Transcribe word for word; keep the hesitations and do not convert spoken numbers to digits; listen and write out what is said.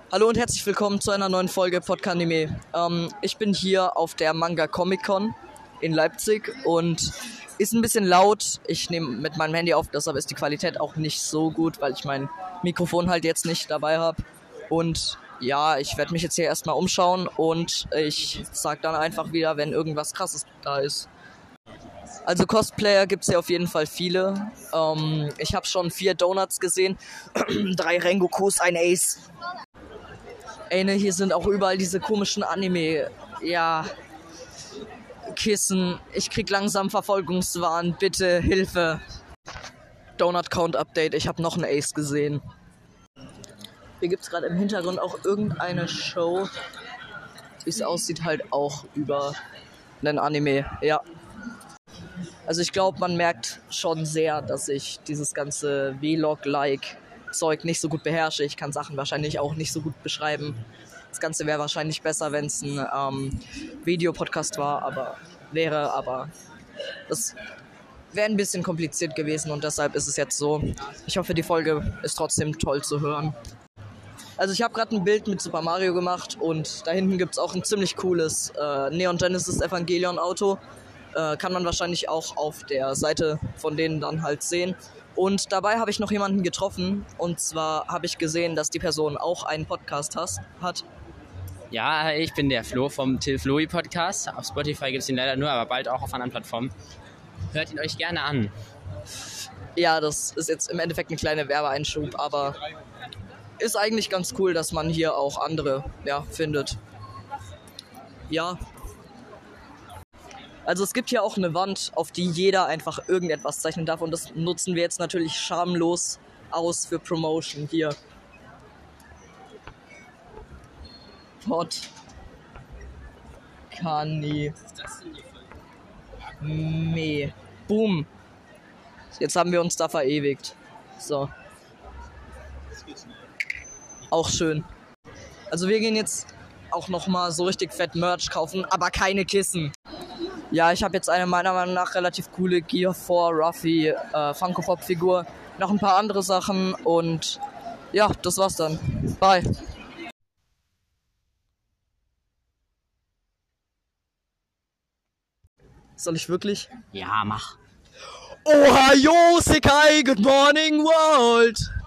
Hallo und herzlich willkommen zu einer neuen Folge Podkanime. Ähm, ich bin hier auf der Manga Comic Con in Leipzig und ist ein bisschen laut. Ich nehme mit meinem Handy auf, deshalb ist die Qualität auch nicht so gut, weil ich mein Mikrofon halt jetzt nicht dabei habe. Und ja, ich werde mich jetzt hier erstmal umschauen und ich sag dann einfach wieder, wenn irgendwas Krasses da ist. Also Cosplayer gibt es ja auf jeden Fall viele. Ähm, ich habe schon vier Donuts gesehen, drei Rengokus, ein Ace. Ey, ne, hier sind auch überall diese komischen Anime, ja, Kissen. Ich krieg langsam Verfolgungswahn, bitte, Hilfe. Donut Count Update, ich habe noch einen Ace gesehen. Hier gibt's gerade im Hintergrund auch irgendeine Show, wie es aussieht, halt auch über einen Anime, ja. Also ich glaube, man merkt schon sehr, dass ich dieses ganze Vlog-like Zeug nicht so gut beherrsche. Ich kann Sachen wahrscheinlich auch nicht so gut beschreiben. Das Ganze wäre wahrscheinlich besser, wenn es ein ähm, Videopodcast war, aber wäre, aber das wäre ein bisschen kompliziert gewesen und deshalb ist es jetzt so. Ich hoffe, die Folge ist trotzdem toll zu hören. Also ich habe gerade ein Bild mit Super Mario gemacht und da hinten gibt es auch ein ziemlich cooles äh, Neon Genesis Evangelion Auto. Äh, kann man wahrscheinlich auch auf der Seite von denen dann halt sehen. Und dabei habe ich noch jemanden getroffen. Und zwar habe ich gesehen, dass die Person auch einen Podcast has, hat. Ja, ich bin der Flo vom Till Floi Podcast. Auf Spotify gibt es ihn leider nur, aber bald auch auf anderen Plattformen. Hört ihn euch gerne an. Ja, das ist jetzt im Endeffekt ein kleiner Werbeeinschub, aber ist eigentlich ganz cool, dass man hier auch andere, ja, findet. Ja. Also es gibt hier auch eine Wand, auf die jeder einfach irgendetwas zeichnen darf und das nutzen wir jetzt natürlich schamlos aus für Promotion hier. Pod. Kani. Me. Boom. Jetzt haben wir uns da verewigt. So. Auch schön. Also wir gehen jetzt auch nochmal so richtig fett Merch kaufen, aber keine Kissen. Ja, ich habe jetzt eine meiner Meinung nach relativ coole Gear vier Ruffy äh, Funko Pop Figur. Noch ein paar andere Sachen und ja, das war's dann. Bye. Soll ich wirklich? Ja, mach. Ohayo, Sekai, good morning world!